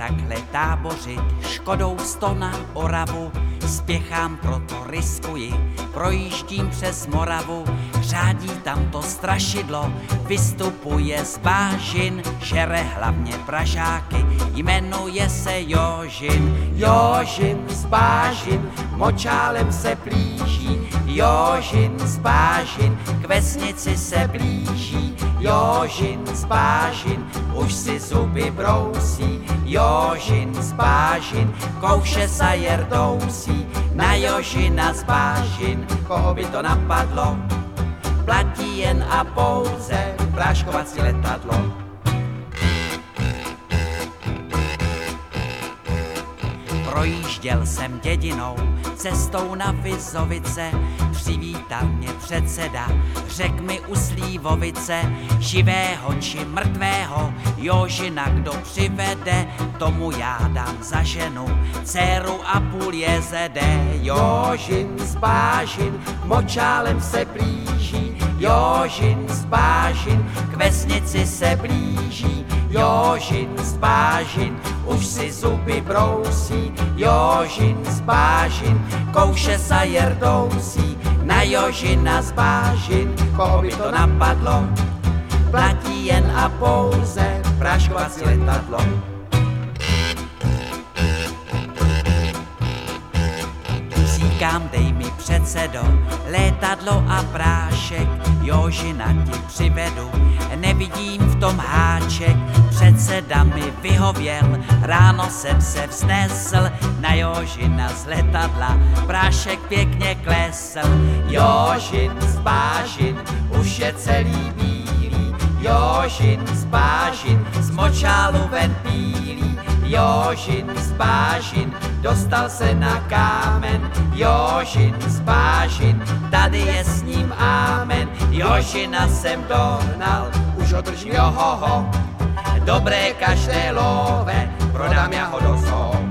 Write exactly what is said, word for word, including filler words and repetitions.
takhle tábořit, Škodou sto na Oravu, spěchám, proto riskuji, projíždím přes Moravu, řádí tam to strašidlo, vystupuje z bážin, žere hlavně Pražáky, jmenuje se Jožin. Jožin z bážin, močálem se blíží, Jožin z bážin, k vesnici se blíží, Jožin z bážin, už si zuby brousí, Jožin z bážin, kouše sa jerdousí, na Jožina z bážin, koho by to napadlo, platí jen a pouze práškovací letadlo. Projížděl jsem dědinou, cestou na Vizovice, přivítal mě předseda, řek mi u Slívovice, živého či mrtvého, Jožina kdo přivede, tomu já dám za ženu, dceru a půl jezede. Jožin z bážin, močálem se blíží, Jožin z bážin, k vesnici se blíží, Jožin z bážin, už si zuby brousí, Jožin z bážin, kouše sa jerdousí, na Jožina z bážin, koho by to napadlo, platí jen a pouze práškovací letadlo. Říkám, dej mi předsedo, létadlo a prášek, Jožina ti přivedu, nevidím v tom háček, předseda mi vyhověl, ráno jsem se vznesl, na Jožina z letadla, prášek pěkně klesl. Jožin z bážin, už je celý bílý, Jožin z bážin, z močálu ven bílý, Jožin z bážin, dostal se na kámen, Jožin z bážin, tady je s ním ámen, Jožina jsem dohnal, už ho držím, johoho, dobré kaštelové, prodám ja ho do zoo.